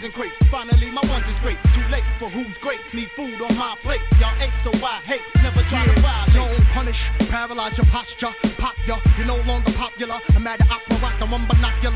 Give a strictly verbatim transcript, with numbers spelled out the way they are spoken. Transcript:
and crates. Finally, my one's is great. Too late for who's great. Need food on my plate. Y'all ain't so I hate. Never try to violate. Don't punish, paralyze your posture. Pop ya, you're no longer popular. I'm at the opera rock, I'm on binocular.